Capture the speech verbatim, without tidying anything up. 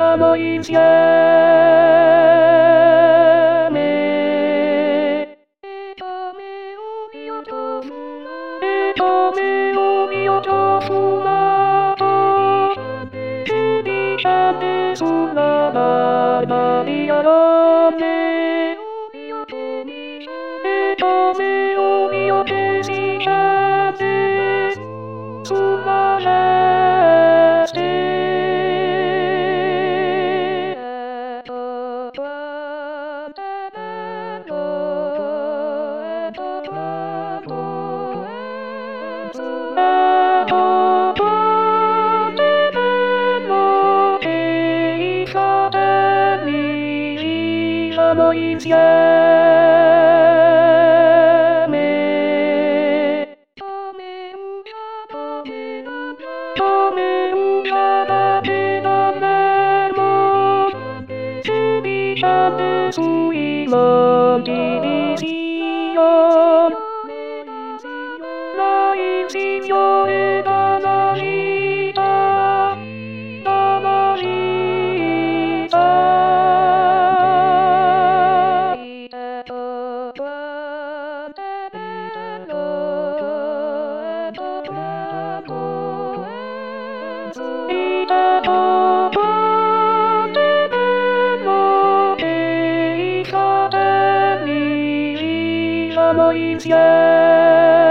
siamo insieme. E come un io t'ho fumato, e come un io t'ho fumato, sedicente sulla barba di Aronne. Io che mi scende, come un io che si scende sulla veste. Siamo insieme. Come una, come una, come una bambina nell'ermo, sedicente sui monti di Sion. Noi il Signore dalla vita, dalla vita. Siamo insieme.